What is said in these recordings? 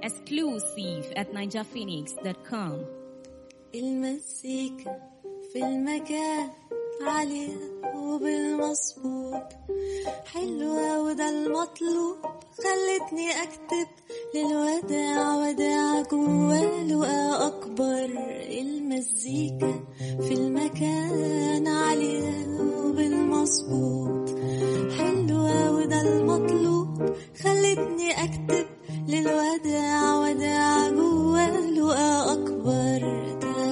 exclusive at ninjaphoenix.com. المزيكا في المكان عالية وبالمظبوط حلوة وده المطلوب خلتني أكتب للوداع وداع جوا لقى أكبر. المزيكا في المكان عالية وبالمظبوط حلوة وده المطلوب خلتني أكتب للوداع وداع جوا لقى أكبر.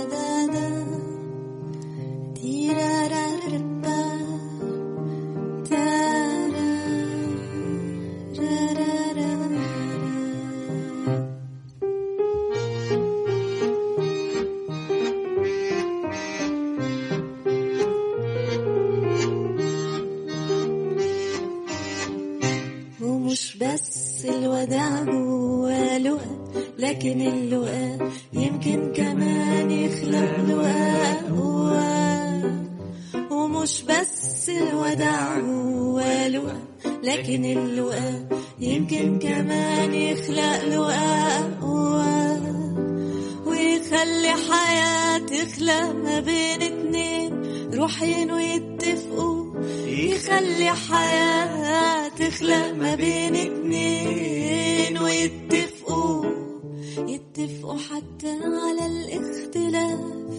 ومش بس الوداع جوا لقى لكن اللقاء يمكن كمان يخلق لقاء قوة. ومش بس الوداع جوا لقى لكن اللقاء يمكن كمان يخلق لقاء قوة ويخلي حياة تخلق ما بين اتنين روحين ويتفقوا. يخلي حياة تخلق ما بين اتنين ويتفقوا حتى على الاختلاف.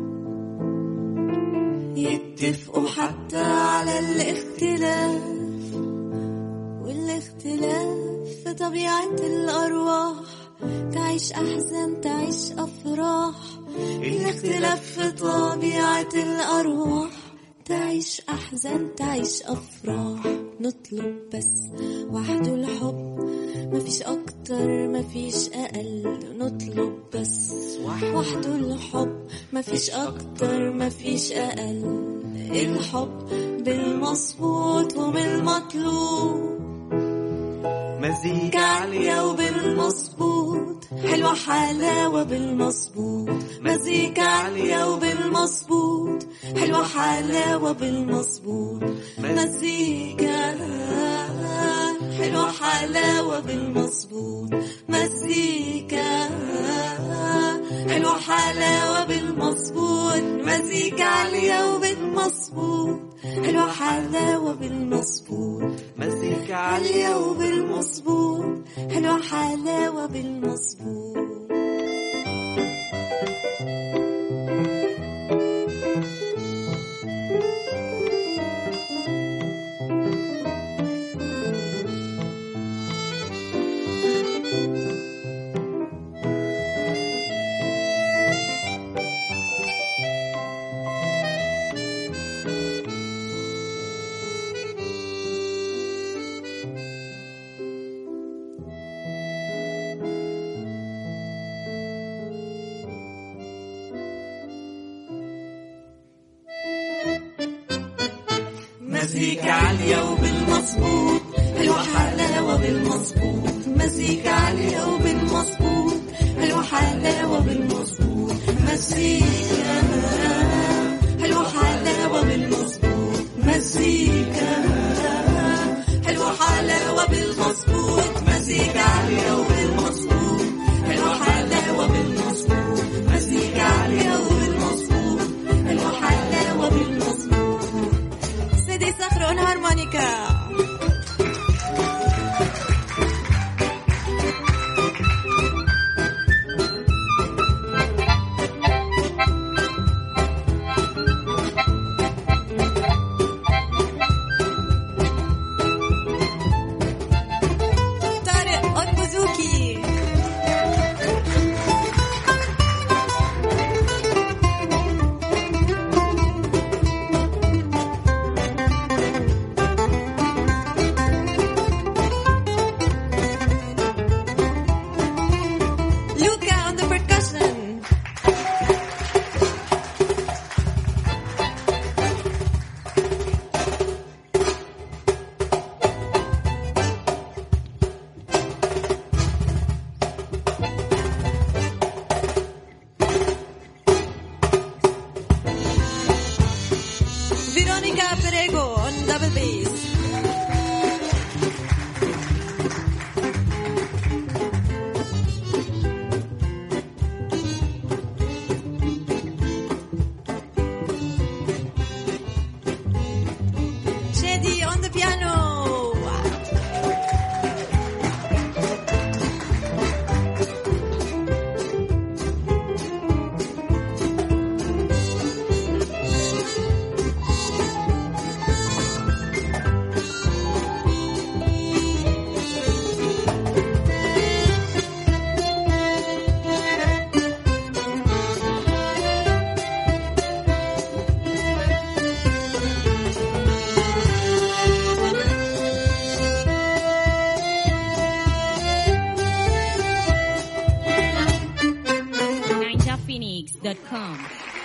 يتفقوا حتى على الاختلاف. والاختلاف في طبيعة الأرواح تعيش أحزان تعيش أفراح. الاختلاف في طبيعة الأرواح تعيش أحزان تعيش أفراح. نطلب بس وحده الحب مفيش أكتر مفيش أقل. نطلب بس وحده الحب مفيش أكتر مفيش أقل. الحب بالمظبوط وبالمطلوب مزيكا عالية وبالمظبوط حلوة حلاوة بالمظبوط. مزيكا عالية وبالمظبوط حلوة حلاوة بالمظبوط. مزيكا حلوة حلاوة بالمظبوط. مزيكا حلوة حلاوة بالمظبوط. مزيكا عالية وبالمظبوط حلوة حلاوة بالمظبوط. مزيكا عالية وبالمظبوط حلوة حلاوة بالمظبوط. مزيكا عالية وبالمظبوط حلوة حلاوة بالمظبوط. مزيكا عالية وبالمظبوط حلوة حلاوة بالمظبوط. مزيكا حلوة حلاوة بالمظبوط. مزيكا حلوة حلاوة بالمظبوط. مزيكا عالية وبالمظبوط حلوة حلاوة بالمظبوط. مزيكا عالية وبالمظبوط حلوة حلاوة بالمظبوط. سيدي صخر هارمونيكا. NijaPhoenix.com.